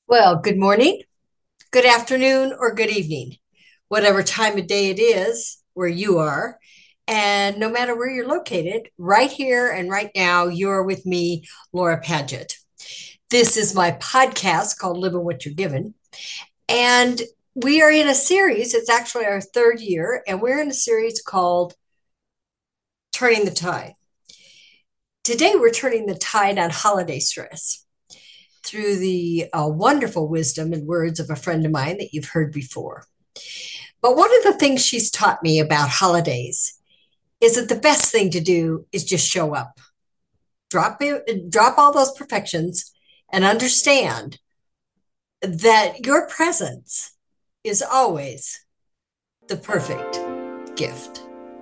Well, good morning, good afternoon, or good evening, whatever time of day it is where you are. And no matter where you're located, right here and right now, you're with me, Laura Paget. This is my podcast called Living What You're Given. And we are in a series, it's actually our third year, and we're in a series called Turning the Tide. Today, we're turning the tide on holiday stress through the wonderful wisdom and words of a friend of mine that you've heard before. But one of the things she's taught me about holidays is that the best thing to do is just show up, drop all those perfections, and understand that your presence is always the perfect gift.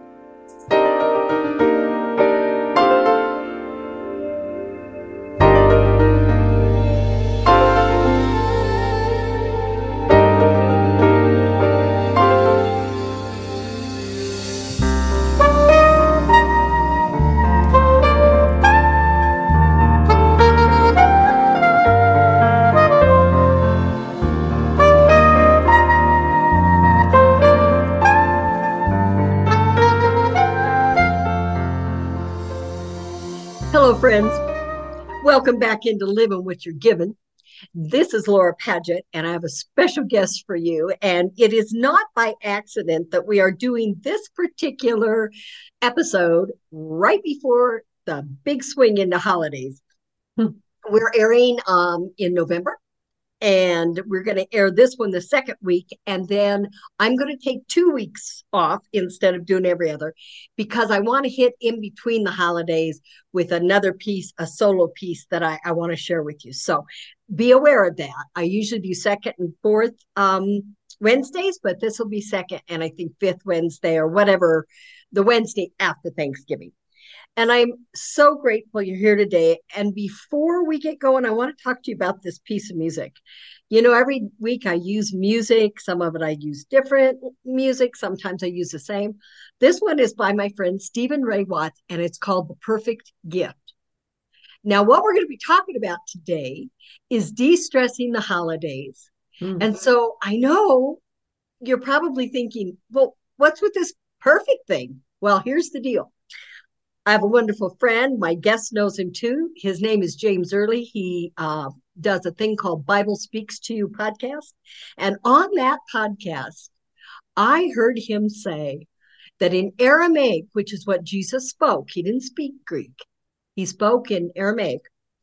Hello, friends. Welcome back into Living What You're Given. This is Laura Paget, and I have a special guest for you. And it is not by accident that we are doing this particular episode right before the big swing into holidays. We're airing in November, and we're going to air this one the second week. And then I'm going to take 2 weeks off instead of doing every other because I want to hit in between the holidays with another piece, a solo piece that I want to share with you. So be aware of that. I usually do second and fourth Wednesdays, but this will be second and I think fifth Wednesday or whatever, the Wednesday after Thanksgiving. And I'm so grateful you're here today. And before we get going, I want to talk to you about this piece of music. You know, every week I use music. Some of it I use different music. Sometimes I use the same. This one is by my friend Stephen Ray Watts, and it's called The Perfect Gift. Now, what we're going to be talking about today is de-stressing the holidays. And so I know you're probably thinking, well, what's with this perfect thing? Well, here's the deal. I have a wonderful friend. My guest knows him too. His name is James Early. He does a thing called Bible Speaks to You podcast. And on that podcast, I heard him say that in Aramaic, which is what Jesus spoke, he didn't speak Greek, he spoke in Aramaic.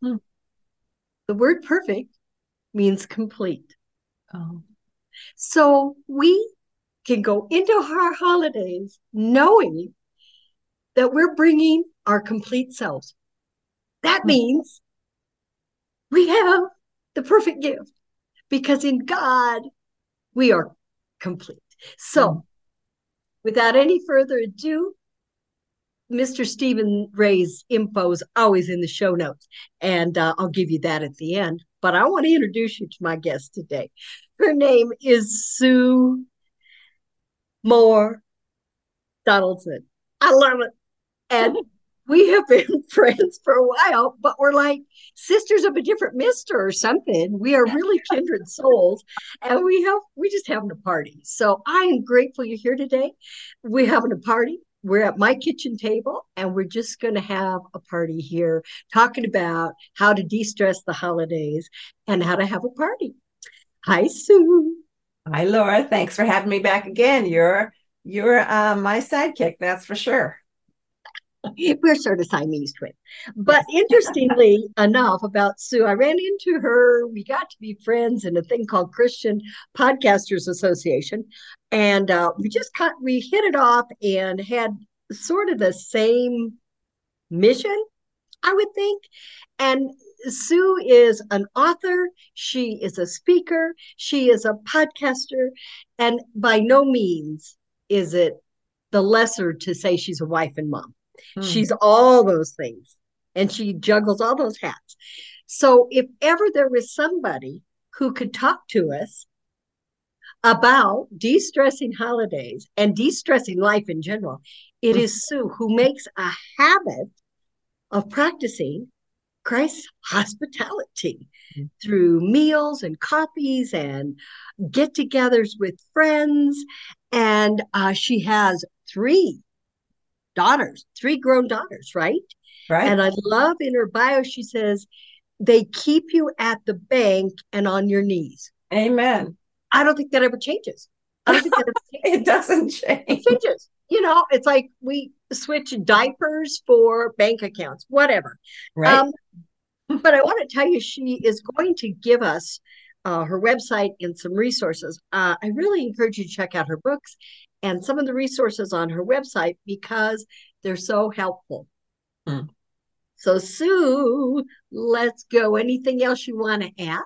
The word perfect means complete. Oh, So we can go into our holidays knowing that we're bringing our complete selves. That means we have the perfect gift because in God, we are complete. So, without any further ado, Mr. Stephen Ray's info is always in the show notes, and I'll give you that at the end. But I want to introduce you to my guest today. Her name is Sue Moore Donaldson. I love it. And we have been friends for a while, but we're like sisters of a different mister or something. We are really kindred souls, and we just having a party. So I am grateful you're here today. We're having a party. We're at my kitchen table, and we're just going to have a party here, talking about how to de-stress the holidays and how to have a party. Hi, Sue. hi, Laura. Thanks for having me back again. You're my sidekick, that's for sure. We're sort of Siamese twins. But Yes. interestingly enough, about Sue, I ran into her. We got to be friends in a thing called Christian Podcasters Association, and we hit it off and had sort of the same mission, I would think. And Sue is an author. She is a speaker. She is a podcaster, and by no means is it the lesser to say she's a wife and mom. Hmm. She's all those things and she juggles all those hats. So if ever there was somebody who could talk to us about de-stressing holidays and de-stressing life in general, it is Sue who makes a habit of practicing Christ's hospitality through meals and coffees and get togethers with friends. And she has three grown daughters, right? Right. And I love in her bio, she says, they keep you at the bank and on your knees. Amen. I don't think that ever changes. I don't think that ever changes. It doesn't It change. changes. It's like we switch diapers for bank accounts, whatever. Right. But I want to tell you, she is going to give us her website and some resources. I really encourage you to check out her books and some of the resources on her website because they're so helpful. Hmm. So, Sue, let's go. Anything else you want to add?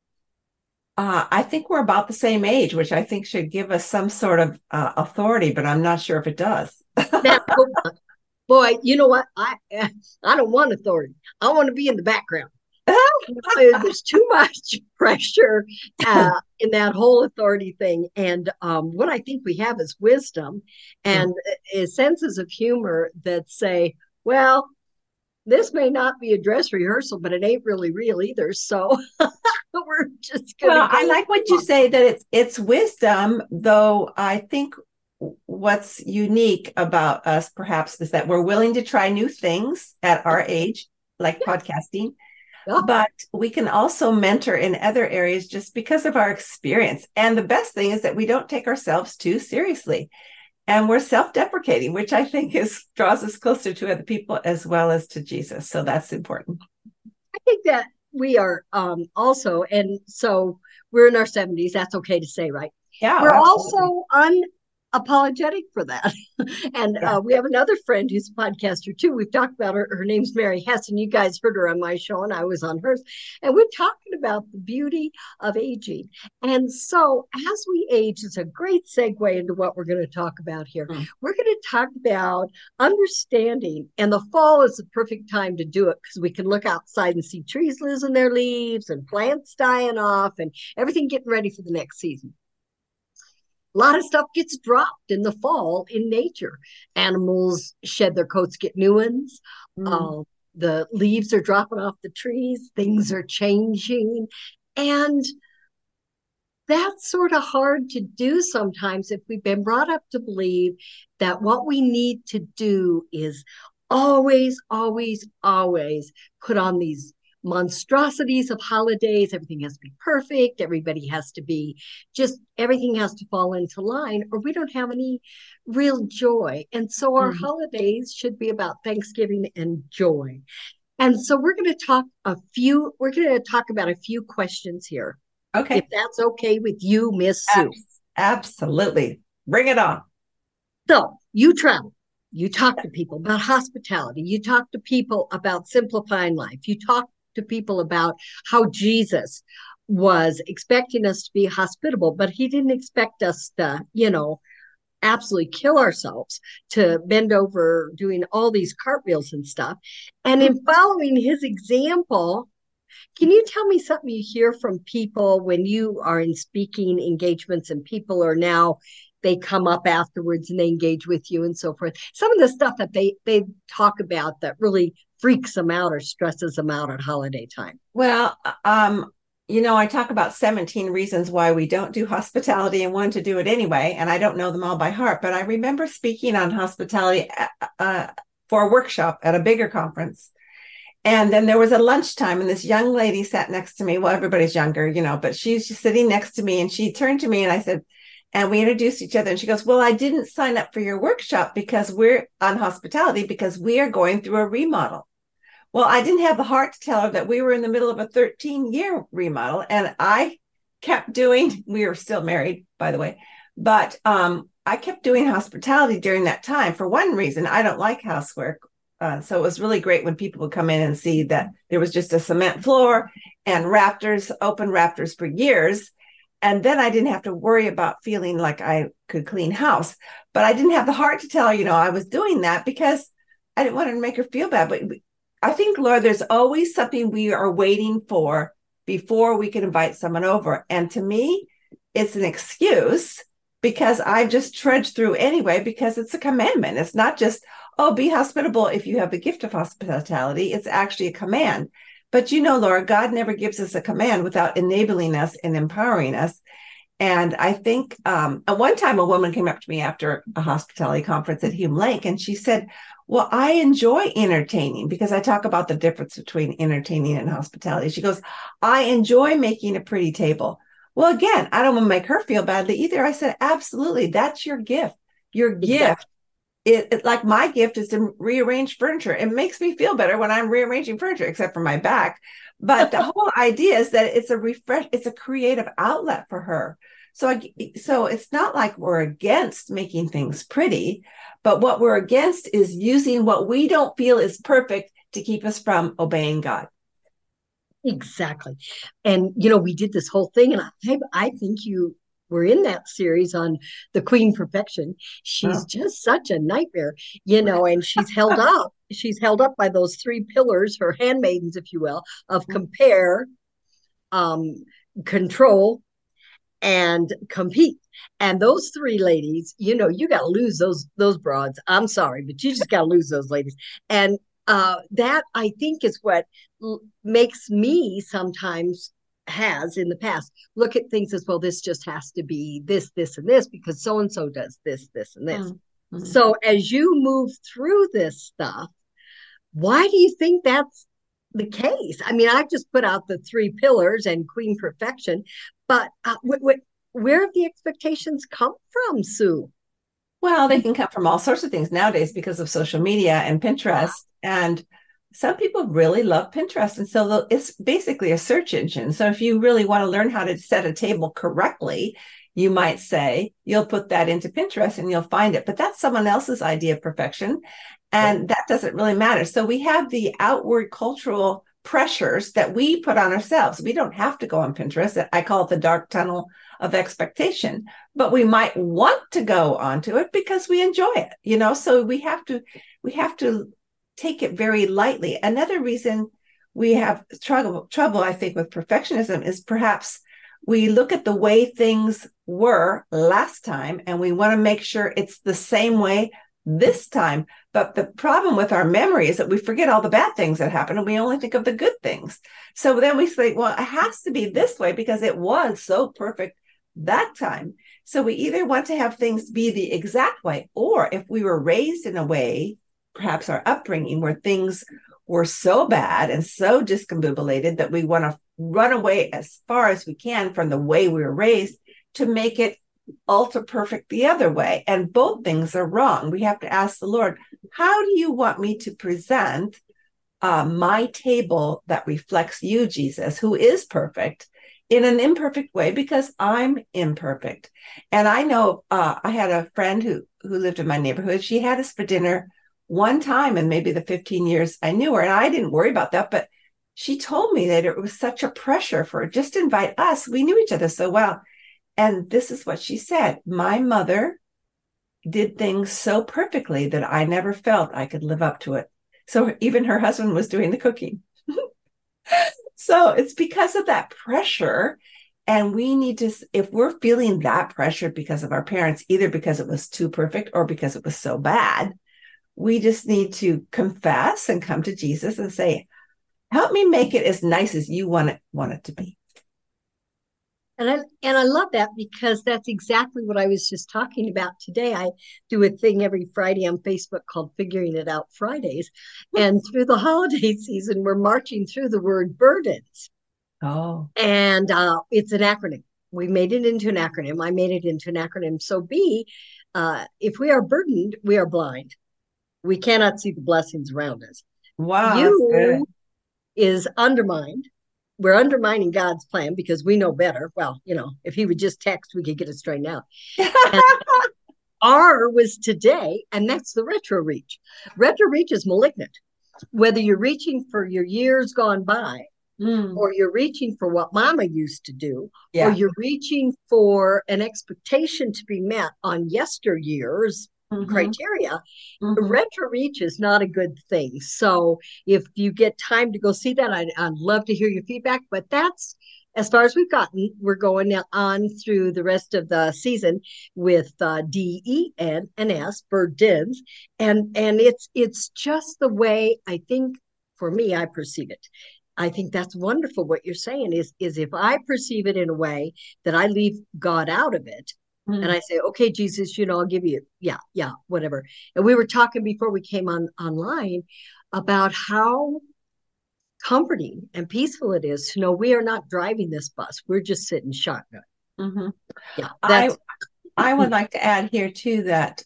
I think we're about the same age, which I think should give us some sort of authority, but I'm not sure if it does. Now, boy, you know what? I don't want authority. I want to be in the background. There's too much pressure in that whole authority thing. And what I think we have is wisdom and senses of humor that say, well, this may not be a dress rehearsal, but it ain't really real either. So we're just going to Well, I like what you say that it's wisdom, though I think what's unique about us perhaps is that we're willing to try new things at our age, like podcasting, but we can also mentor in other areas just because of our experience. And the best thing is that we don't take ourselves too seriously. And we're self-deprecating, which I think draws us closer to other people as well as to Jesus. So that's important. I think that we are also, and so we're in our 70s. That's okay to say, right? Yeah, we're absolutely. also unapologetic for that. And we have another friend who's a podcaster too. We've talked about her. Her name's Mary Hessen. You guys heard her on my show and I was on hers. And we're talking about the beauty of aging. And so as we age, it's a great segue into what we're going to talk about here. We're going to talk about understanding, and the fall is the perfect time to do it because we can look outside and see trees losing their leaves and plants dying off and everything getting ready for the next season. A lot of stuff gets dropped in the fall in nature. Animals shed their coats, get new ones. The leaves are dropping off the trees. Things are changing. And that's sort of hard to do sometimes if we've been brought up to believe that what we need to do is always, always, always put on these monstrosities of holidays. Everything has to be perfect. Everybody has to be everything has to fall into line, or we don't have any real joy. And so our holidays should be about Thanksgiving and joy. And so we're going to talk about a few questions here. Okay. If that's okay with you, Miss Sue. Absolutely. Bring it on. So you travel. You talk to people about hospitality. You talk to people about simplifying life. You talk to people about how Jesus was expecting us to be hospitable, but he didn't expect us to, absolutely kill ourselves, to bend over doing all these cartwheels and stuff. And in following his example, can you tell me something you hear from people when you are in speaking engagements and people are now, they come up afterwards and they engage with you and so forth? Some of the stuff that they talk about that really freaks them out or stresses them out at holiday time. Well, I talk about 17 reasons why we don't do hospitality and want to do it anyway. And I don't know them all by heart, but I remember speaking on hospitality for a workshop at a bigger conference. And then there was a lunchtime and this young lady sat next to me. Well, everybody's younger, but she's just sitting next to me and she turned to me and I said, and we introduced each other and she goes, well, I didn't sign up for your workshop because we're on hospitality because we are going through a remodel. Well, I didn't have the heart to tell her that we were in the middle of a 13-year remodel and I kept doing, we were still married, by the way, but I kept doing hospitality during that time. For one reason, I don't like housework. So it was really great when people would come in and see that there was just a cement floor and open rafters for years. And then I didn't have to worry about feeling like I could clean house. But I didn't have the heart to tell her, I was doing that because I didn't want to make her feel bad. But I think, Laura, there's always something we are waiting for before we can invite someone over. And to me, it's an excuse because I just trudge through anyway, because it's a commandment. It's not just, oh, be hospitable if you have the gift of hospitality. It's actually a command. But Laura, God never gives us a command without enabling us and empowering us. And I think at one time a woman came up to me after a hospitality conference at Hume Lake, and she said, well, I enjoy entertaining, because I talk about the difference between entertaining and hospitality. She goes, I enjoy making a pretty table. Well, again, I don't want to make her feel badly either. I said, absolutely, that's your gift. Your gift, like my gift is to rearrange furniture. It makes me feel better when I'm rearranging furniture, except for my back. But the whole idea is that it's a creative outlet for her. So it's not like we're against making things pretty, but what we're against is using what we don't feel is perfect to keep us from obeying God. Exactly. And, we did this whole thing, and I think you were in that series on the Queen Perfection. She's just such a nightmare, and she's held up. She's held up by those three pillars, her handmaidens, if you will, of compare, control, and compete. And those three ladies, you got to lose those broads. I'm sorry, but you just got to lose those ladies. And that, I think, is what makes me sometimes has in the past look at things as, well, this just has to be this, and this, because so and so does this, and this. Mm-hmm. So as you move through this stuff, why do you think that's the case? I mean, I've just put out the three pillars and Queen Perfection, but where have the expectations come from, Sue? Well, they can come from all sorts of things nowadays because of social media and Pinterest. And some people really love Pinterest. And so it's basically a search engine. So if you really want to learn how to set a table correctly, you might say you'll put that into Pinterest and you'll find it. But that's someone else's idea of perfection. And that doesn't really matter. So we have the outward cultural pressures that we put on ourselves. We don't have to go on Pinterest. I call it the dark tunnel of expectation, but we might want to go onto it because we enjoy it, so we have to take it very lightly. Another reason we have trouble, I think, with perfectionism is perhaps we look at the way things were last time and we want to make sure it's the same way this time. But the problem with our memory is that we forget all the bad things that happened and we only think of the good things. So then we say, well, it has to be this way because it was so perfect that time. So we either want to have things be the exact way, or if we were raised in a way, perhaps our upbringing, where things were so bad and so discombobulated that we want to run away as far as we can from the way we were raised to make it ultra perfect the other way. And both things are wrong. We have to ask the Lord, how do you want me to present my table that reflects you, Jesus, who is perfect, in an imperfect way, because I'm imperfect. And I know I had a friend who lived in my neighborhood. She had us for dinner one time in maybe the 15 years I knew her, and I didn't worry about that, but she told me that it was such a pressure for her just to invite us. We knew each other so well. And this is what she said: my mother did things so perfectly that I never felt I could live up to it. So even her husband was doing the cooking. So it's because of that pressure. And we need to, if we're feeling that pressure because of our parents, either because it was too perfect or because it was so bad, we just need to confess and come to Jesus and say, help me make it as nice as you want it to be. And I love that, because that's exactly what I was just talking about today. I do a thing every Friday on Facebook called Figuring It Out Fridays. And through the holiday season, we're marching through the word burdens. Oh. And it's an acronym. We made it into an acronym. I made it into an acronym. So B, if we are burdened, we are blind. We cannot see the blessings around us. Wow. You is undermined. We're undermining God's plan because we know better. Well, if he would just text, we could get it straightened out. R was today, and that's the retro reach. Retro reach is malignant. Whether you're reaching for your years gone by, or you're reaching for what mama used to do, or you're reaching for an expectation to be met on yesteryear's criteria, retro reach is not a good thing. So if you get time to go see that, I'd love to hear your feedback. But that's as far as we've gotten. We're going on through the rest of the season with D-E-N and S, Burdens, and it's just the way I think. For me, I perceive it. I think that's wonderful. What you're saying is if I perceive it in a way that I leave God out of it, and Mm. I say, okay, Jesus, I'll give you, yeah, whatever. And we were talking before we came on online about how comforting and peaceful it is to know we are not driving this bus. We're just sitting shotgun. Mm-hmm. Yeah, I that's I would like to add here too that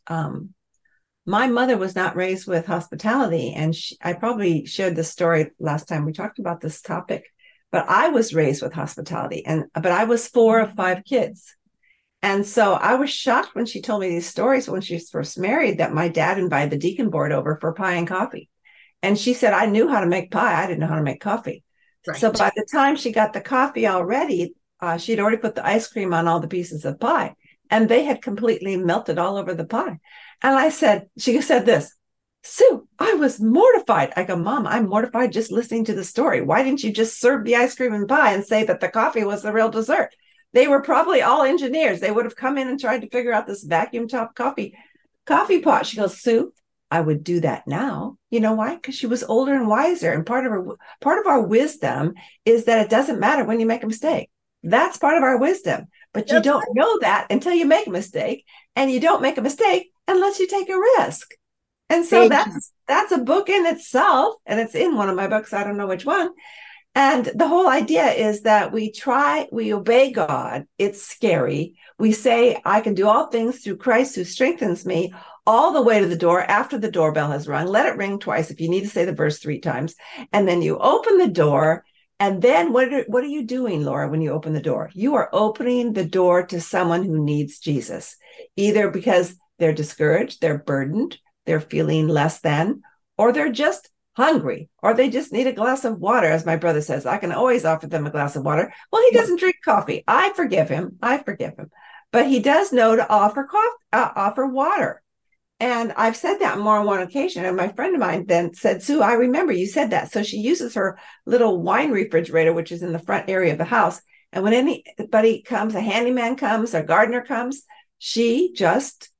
my mother was not raised with hospitality, and I probably shared this story last time we talked about this topic. But I was raised with hospitality, but I was 4 of 5 kids. And so I was shocked when she told me these stories when she was first married that my dad invited the deacon board over for pie and coffee. And she said, I knew how to make pie. I didn't know how to make coffee. So right. by the time she got the coffee already, she'd already put the ice cream on all the pieces of pie, and they had completely melted all over the pie. And she said this, Sue, I was mortified. I go, Mom, I'm mortified just listening to the story. Why didn't you just serve the ice cream and pie and say that the coffee was the real dessert? They were probably all engineers. They would have come in and tried to figure out this vacuum top coffee pot. She goes, Sue, I would do that now. You know why? Because she was older and wiser. And part of our wisdom is that it doesn't matter when you make a mistake. That's part of our wisdom. But you That's don't know that until you make a mistake. And you don't make a mistake unless you take a risk. And so Thank you. that's a book in itself. And it's in one of my books. I don't know which one. And the whole idea is that we obey God. It's scary. We say, I can do all things through Christ who strengthens me, all the way to the door after the doorbell has rung. Let it ring twice if you need to say the verse 3 times. And then you open the door. And then what are you doing, Laura, when you open the door? You are opening the door to someone who needs Jesus, either because they're discouraged, they're burdened, they're feeling less than, or they're just hungry, or they just need a glass of water. As my brother says, I can always offer them a glass of water. Well, he doesn't drink coffee. I forgive him. But he does know to offer water. And I've said that more on one occasion. And my friend of mine then said, Sue, I remember you said that. So she uses her little wine refrigerator, which is in the front area of the house. And when anybody comes, a handyman comes, a gardener comes, she just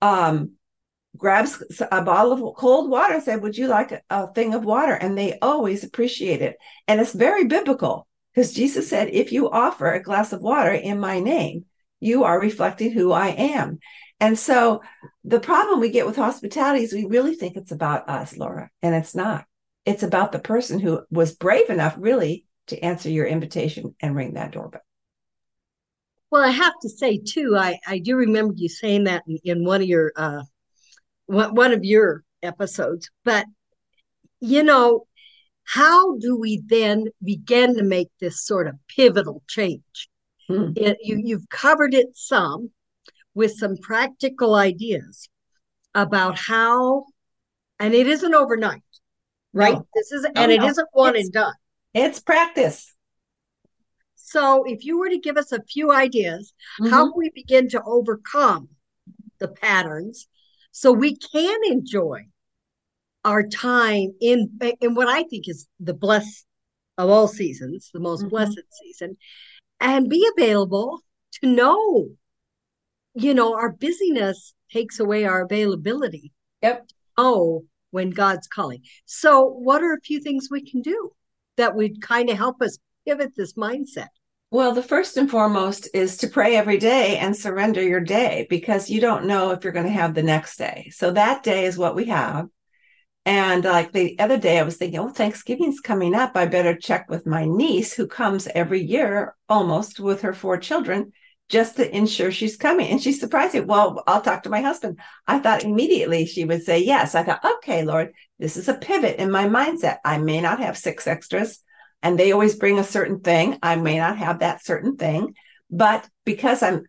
grabs a bottle of cold water and said, would you like a thing of water? And they always appreciate it. And it's very biblical because Jesus said, if you offer a glass of water in my name, you are reflecting who I am. And so the problem we get with hospitality is we really think it's about us, Laura, and it's not. It's about the person who was brave enough really to answer your invitation and ring that doorbell. Well, I have to say too, I do remember you saying that in one of your episodes. But you know, how do we then begin to make this sort of pivotal change? You've covered it some with some practical ideas about how, and it isn't overnight, right? No, And it no. isn't one and done. It's practice. So if you were to give us a few ideas, how can we begin to overcome the patterns so we can enjoy our time in what I think is the blessed of all seasons, the most blessed season, and be available to know, our busyness takes away our availability. Yep. Oh, when God's calling. So what are a few things we can do that would kind of help us pivot this mindset? Well, the first and foremost is to pray every day and surrender your day because you don't know if you're going to have the next day. So that day is what we have. And like the other day, I was thinking, oh, Thanksgiving's coming up. I better check with my niece who comes every year almost with her 4 children just to ensure she's coming. And she's surprised me. Well, I'll talk to my husband. I thought immediately she would say yes. I thought, okay, Lord, this is a pivot in my mindset. I may not have 6 extras and they always bring a certain thing. I may not have that certain thing, but because I'm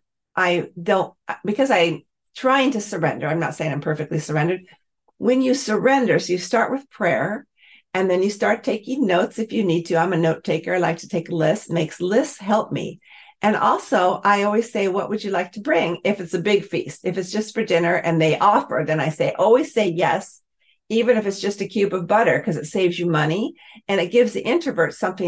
trying to surrender, I'm not saying I'm perfectly surrendered. When you surrender, so you start with prayer and then you start taking notes if you need to. I'm a note taker. I like to take lists, makes lists help me. And also I always say, what would you like to bring? If it's a big feast, if it's just for dinner and they offer, then I say, always say yes, even if it's just a cube of butter, because it saves you money and it gives the introvert something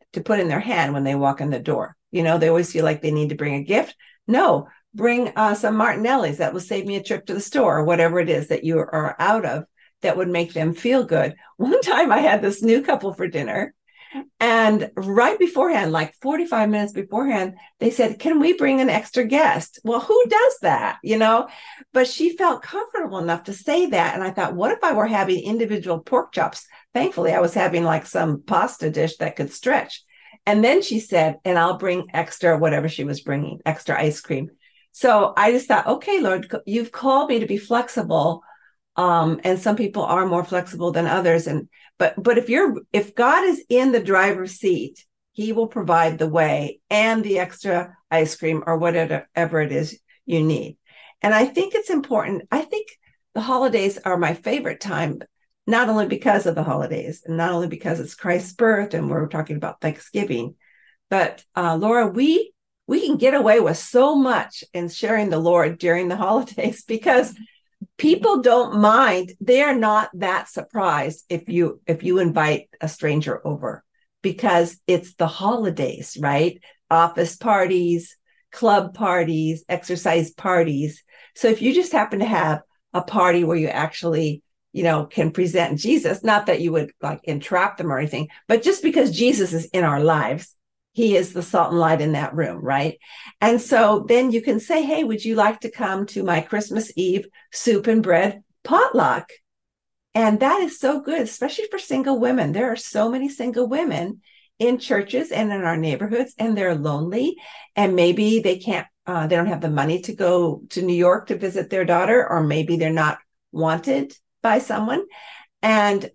to put in their hand when they walk in the door. They always feel like they need to bring a gift. No, bring some Martinelli's. That will save me a trip to the store, or whatever it is that you are out of that would make them feel good. One time I had this new couple for dinner, and right beforehand, like 45 minutes beforehand, they said, can we bring an extra guest? Well, who does that? But she felt comfortable enough to say that. And I thought, what if I were having individual pork chops? Thankfully, I was having like some pasta dish that could stretch. And then she said, and I'll bring extra, whatever she was bringing, extra ice cream. So I just thought, okay, Lord, you've called me to be flexible. And some people are more flexible than others. But if God is in the driver's seat, he will provide the way and the extra ice cream or whatever it is you need. And I think it's important. I think the holidays are my favorite time, not only because of the holidays and not only because it's Christ's birth and we're talking about Thanksgiving, but Laura, we can get away with so much in sharing the Lord during the holidays because people don't mind. They're not that surprised if you invite a stranger over because it's the holidays, right? Office parties, club parties, exercise parties. So if you just happen to have a party where you actually, can present Jesus, not that you would like entrap them or anything, but just because Jesus is in our lives, he is the salt and light in that room, right? And so then you can say, hey, would you like to come to my Christmas Eve soup and bread potluck? And that is so good, especially for single women. There are so many single women in churches and in our neighborhoods, and they're lonely. And maybe they don't have the money to go to New York to visit their daughter, or maybe they're not wanted by someone. And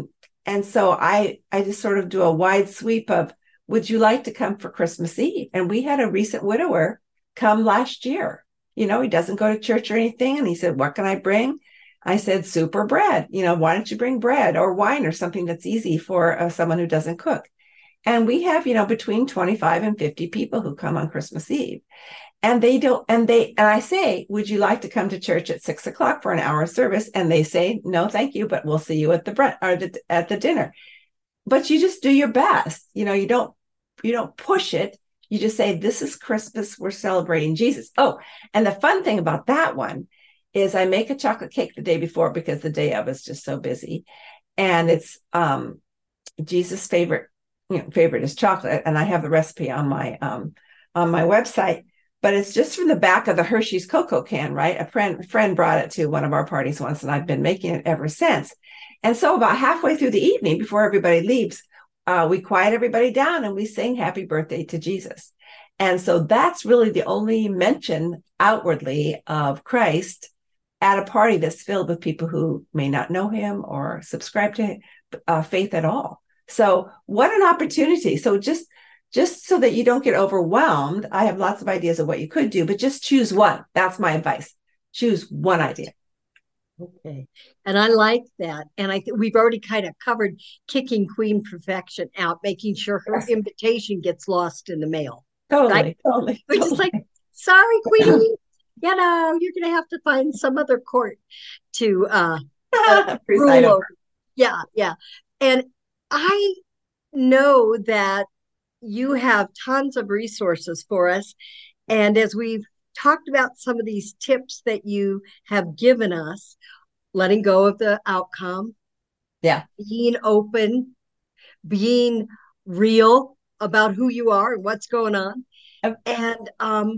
so I just sort of do a wide sweep of, would you like to come for Christmas Eve? And we had a recent widower come last year. He doesn't go to church or anything. And he said, what can I bring? I said, soup or bread. Why don't you bring bread or wine or something that's easy for someone who doesn't cook? And we have, between 25 and 50 people who come on Christmas Eve. And I say, would you like to come to church at 6:00 for an hour service? And they say, no, thank you, but we'll see you at the dinner. But you just do your best. You don't push it. You just say, this is Christmas. We're celebrating Jesus. Oh, and the fun thing about that one is I make a chocolate cake the day before because the day of is just so busy. And it's Jesus' favorite is chocolate. And I have the recipe on my website, but it's just from the back of the Hershey's cocoa can, right? A friend brought it to one of our parties once, and I've been making it ever since. And so about halfway through the evening, before everybody leaves, we quiet everybody down and we sing happy birthday to Jesus. And so that's really the only mention outwardly of Christ at a party that's filled with people who may not know him or subscribe to faith at all. So what an opportunity. So just so that you don't get overwhelmed, I have lots of ideas of what you could do, but just choose one. That's my advice. Choose one idea. Okay. And I like that. And I think we've already kind of covered kicking Queen Perfection out, making sure her invitation gets lost in the mail. Totally. Right? Totally. We're just like, sorry, Queenie, you're going to have to find some other court to rule over. Yeah. Yeah. And I know that you have tons of resources for us. And as we've talked about some of these tips that you have given us, letting go of the outcome, being open, being real about who you are and what's going on, and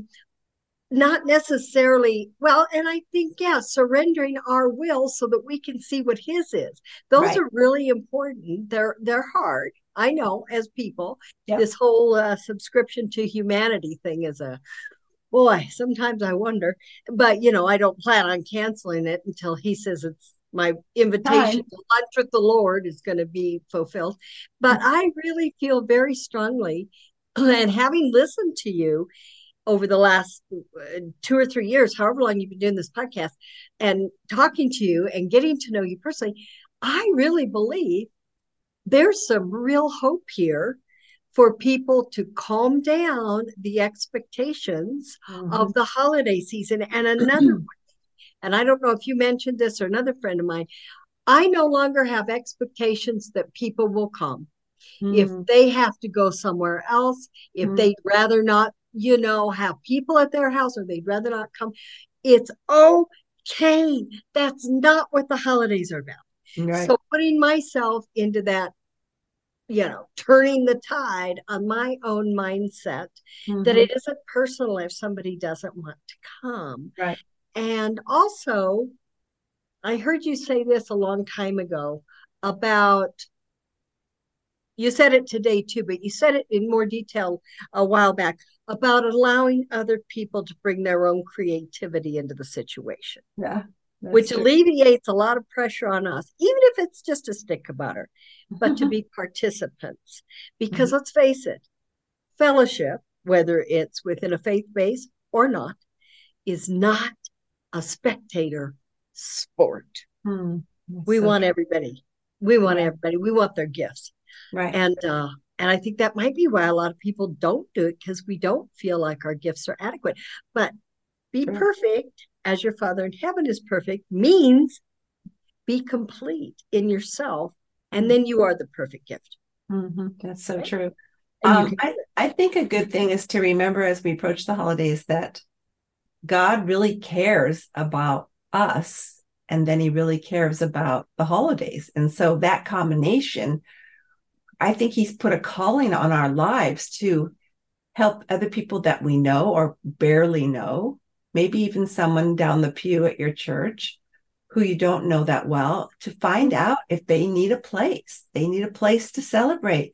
not necessarily, and I think, surrendering our will so that we can see what his is. Those are really important. They're hard. I know, as people, this whole subscription to humanity thing is boy, sometimes I wonder, but I don't plan on canceling it until he says it's my invitation to lunch with the Lord is going to be fulfilled. But I really feel very strongly, and having listened to you over the last 2 or 3 years, however long you've been doing this podcast, and talking to you and getting to know you personally, I really believe there's some real hope here for people to calm down the expectations of the holiday season. And another one, and I don't know if you mentioned this or another friend of mine, I no longer have expectations that people will come. if Mm. they have to go somewhere else, if Mm. they'd rather not, have people at their house or they'd rather not come, it's okay. That's not what the holidays are about. Right. So putting myself into that, turning the tide on my own mindset that Hmm. it isn't personal if somebody doesn't want to come. Right. And also, I heard you say this a long time ago about, you said it today too, but you said it in more detail a while back about allowing other people to bring their own creativity into the situation, Yeah, that's which true. alleviates a lot of pressure on us, even if it's just a stick of butter, but to be participants. Because Mhm. let's face it, fellowship, whether it's within a faith base or not, is not a spectator sport. Hmm. That's We so want true. everybody. We want Yeah. everybody. We want their gifts. Right. And I think that might be why a lot of people don't do it, because we don't feel like our gifts are adequate. But be True. perfect as your Father in heaven is perfect means be complete in yourself, and then you are the perfect gift. Mm-hmm. That's so Right? true. And you can I think a good thing is to remember as we approach the holidays that God really cares about us, and then he really cares about the holidays. And so that combination, I think he's put a calling on our lives to help other people that we know or barely know, maybe even someone down the pew at your church who you don't know that well, to find out if they need a place. They need a place to celebrate.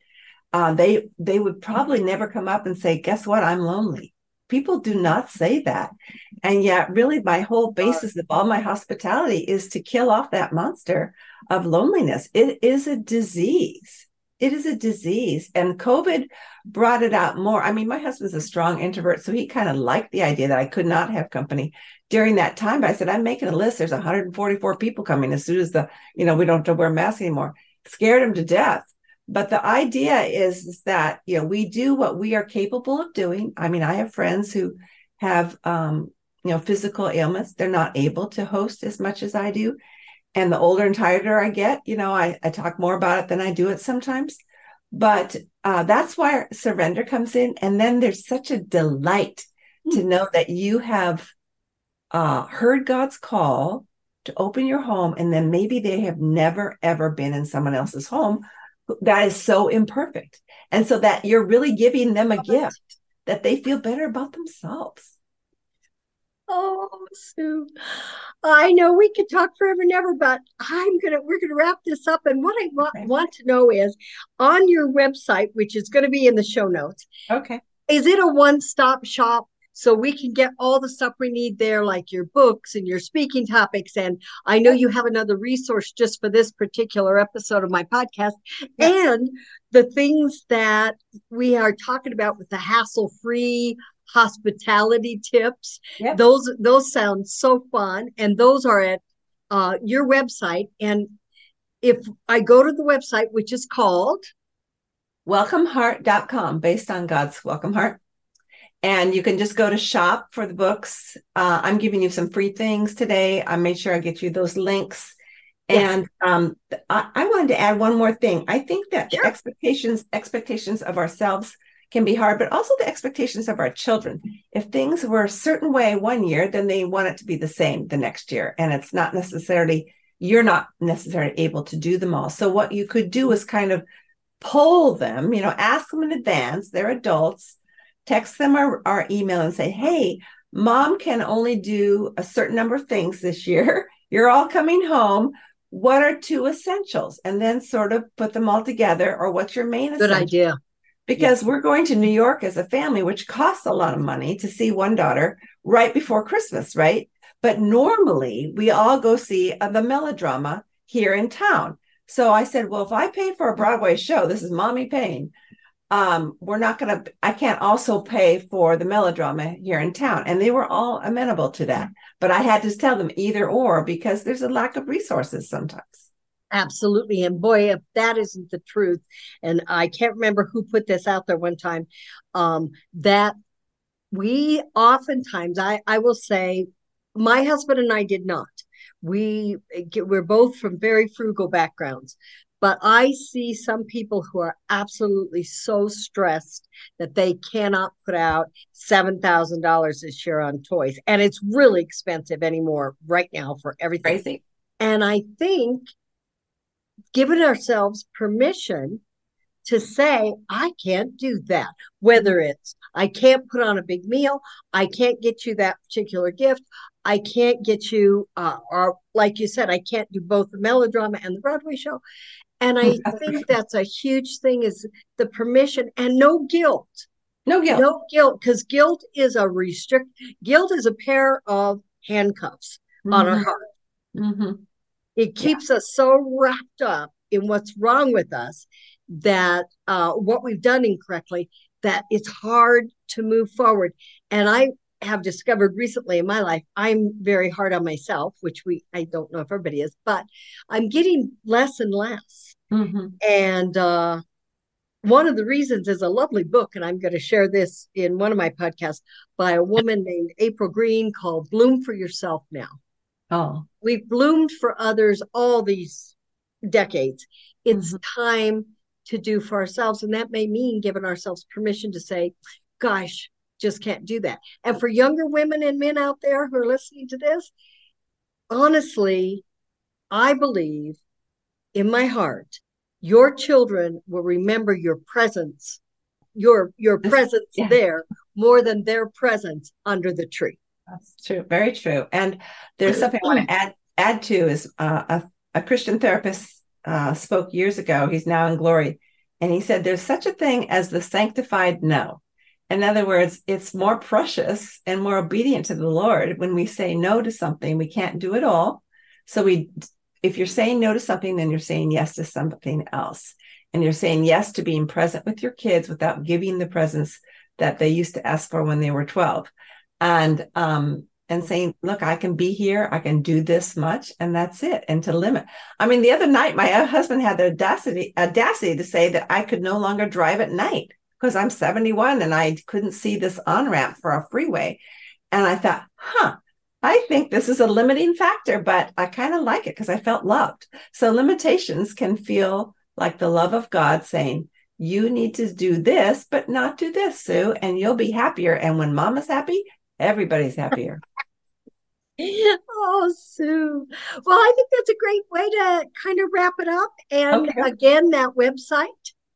They would probably never come up and say, "Guess what? I'm lonely." People do not say that, and yet, really, my whole basis of all my hospitality is to kill off that monster of loneliness. It is a disease. It is a disease, and COVID brought it out more. I mean, my husband's a strong introvert, so he kind of liked the idea that I could not have company during that time. But I said, "I'm making a list. There's 144 people coming as soon as we don't have to wear masks anymore." Scared him to death. But the idea is that, we do what we are capable of doing. I mean, I have friends who have, physical ailments. They're not able to host as much as I do. And the older and tireder I get, I talk more about it than I do it sometimes. But that's why surrender comes in. And then there's such a delight to know that you have heard God's call to open your home, and then maybe they have never, ever been in someone else's home that is so imperfect. And so that you're really giving them a gift that they feel better about themselves. Oh, Sue, I know we could talk forever and ever, but we're gonna wrap this up. And what I Okay. want to know is, on your website, which is going to be in the show notes, Okay. is it a one-stop shop so we can get all the stuff we need there, like your books and your speaking topics? And I know Yep. you have another resource just for this particular episode of my podcast, Yep. and the things that we are talking about with the hassle-free hospitality tips. Yep. Those sound so fun, and those are at your website. And if I go to the website, which is called Welcomeheart.com, based on God's Welcome Heart. And you can just go to shop for the books. I'm giving you some free things today. I made sure I get you those links. Yes. And I wanted to add one more thing. I think that the Sure. expectations of ourselves can be hard, but also the expectations of our children. If things were a certain way one year, then they want it to be the same the next year. And you're not necessarily able to do them all. So what you could do is kind of poll them, ask them in advance. They're adults. Text them our email and say, "Hey, mom can only do a certain number of things this year. You're all coming home. What are two essentials?" And then sort of put them all together. Or what's your main Good essential? idea. Because we're going to New York as a family, which costs a lot of money to see one daughter right before Christmas, right? But normally we all go see the melodrama here in town. So I said, well, if I pay for a Broadway show, this is mommy paying. I can't also pay for the melodrama here in town. And they were all amenable to that. But I had to tell them either or, because there's a lack of resources sometimes. Absolutely. And boy, if that isn't the truth, and I can't remember who put this out there one time, that we oftentimes, I will say, my husband and I did not. We're both from very frugal backgrounds, But I see some people who are absolutely so stressed that they cannot put out $7,000 this year on toys. And it's really expensive anymore right now for everything. Crazy. And I think giving ourselves permission to say, I can't do that. Whether it's, I can't put on a big meal, I can't get you that particular gift, I can't get you, or like you said, I can't do both the melodrama and the Broadway show. And I think that's a huge thing, is the permission and no guilt. No guilt. No guilt, because guilt is a pair of handcuffs on our heart. Mm-hmm. It keeps us so wrapped up in what's wrong with us, that what we've done incorrectly, that it's hard to move forward. And I have discovered recently in my life, I'm very hard on myself, which I don't know if everybody is, but I'm getting less and less. Mm-hmm. And one of the reasons is a lovely book, and I'm going to share this in one of my podcasts, by a woman named April Green, called Bloom for Yourself Now. Oh, we've bloomed for others all these decades. It's time to do for ourselves. And that may mean giving ourselves permission to say, gosh, just can't do that. And for younger women and men out there who are listening to this, honestly, I believe in my heart, your children will remember your presence, your presence there, more than their presence under the tree. That's true. Very true. And there's something I want to add to is a Christian therapist spoke years ago. He's now in glory. And he said, there's such a thing as the sanctified no. In other words, it's more precious and more obedient to the Lord when we say no to something. We can't do it all. So if you're saying no to something, then you're saying yes to something else. And you're saying yes to being present with your kids without giving the presents that they used to ask for when they were 12. And saying, look, I can be here, I can do this much, and that's it. And to limit. I mean, the other night, my husband had the audacity to say that I could no longer drive at night because I'm 71 and I couldn't see this on-ramp for a freeway. And I thought, I think this is a limiting factor, but I kind of like it because I felt loved. So limitations can feel like the love of God saying, you need to do this, but not do this, Sue, and you'll be happier. And when mama's happy, everybody's happier. Oh, Sue. Well, I think that's a great way to kind of wrap it up. And again, that website,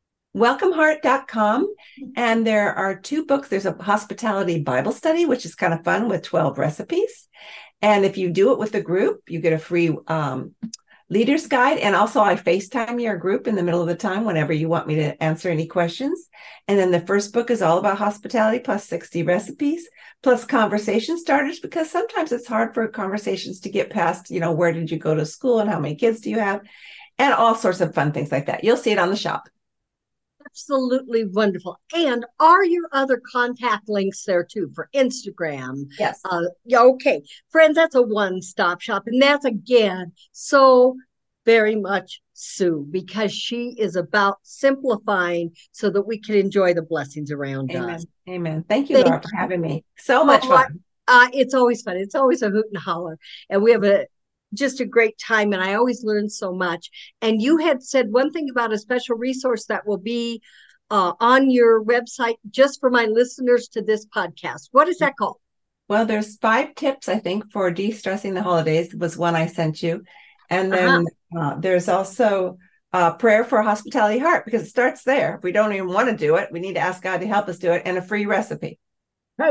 welcomeheart.com. And there are 2 books. There's a hospitality Bible study, which is kind of fun, with 12 recipes. And if you do it with a group, you get a free leader's guide. And also I FaceTime your group in the middle of the time whenever you want me to answer any questions. And then the first book is all about hospitality, plus 60 recipes, plus conversation starters, because sometimes it's hard for conversations to get past, where did you go to school and how many kids do you have? And all sorts of fun things like that. You'll see it on the shop. Absolutely wonderful. And are your other contact links there too for Instagram? Yes. Okay. Friends, that's a one-stop shop. And that's, again, so very much Sue, because she is about simplifying so that we can enjoy the blessings around us. Amen. Thank you, Laura, for having me. So much fun. It's always fun. It's always a hoot and holler. And we have just a great time, and I always learn so much. And you had said one thing about a special resource that will be on your website just for my listeners to this podcast. What is that called? Well, there's 5 tips, I think, for de-stressing the holidays, was one I sent you. And then there's also prayer for a hospitality heart, because it starts there. If we don't even want to do it, we need to ask God to help us do it, and a free recipe. Hey,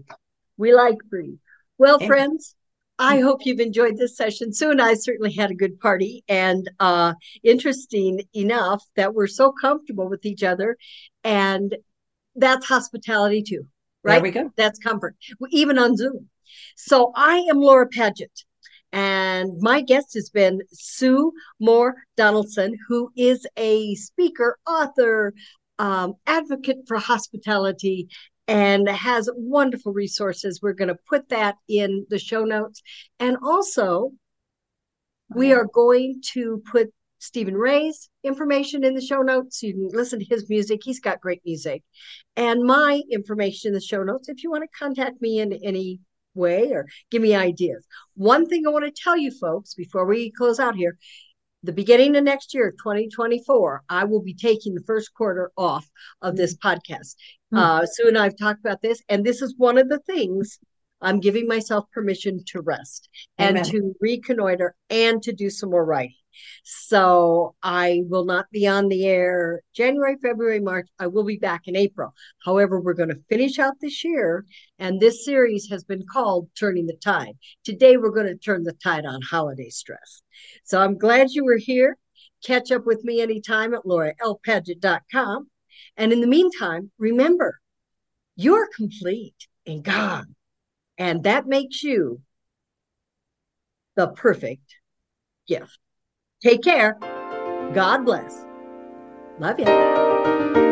we like free. Well, friends, I hope you've enjoyed this session. Sue and I certainly had a good party, and interesting enough that we're so comfortable with each other, and that's hospitality too, right? There we go. That's comfort, even on Zoom. So I am Laura Paget, and my guest has been Sue Moore Donaldson, who is a speaker, author, advocate for hospitality, and has wonderful resources. We're going to put that in the show notes. And also, we are going to put Stephen Ray's information in the show notes. You can listen to his music. He's got great music. And my information in the show notes, if you want to contact me in any way or give me ideas. One thing I want to tell you folks before we close out here, the beginning of next year, 2024, I will be taking the first quarter off of this podcast. Sue and I have talked about this, and this is one of the things I'm giving myself permission to rest and to reconnoiter and to do some more writing. So I will not be on the air January, February, March. I will be back in April. However, we're going to finish out this year, and this series has been called Turning the Tide. Today, we're going to turn the tide on holiday stress. So I'm glad you were here. Catch up with me anytime at lauralpadgett.com. And in the meantime, remember, you're complete in God, and that makes you the perfect gift. Take care. God bless. Love you.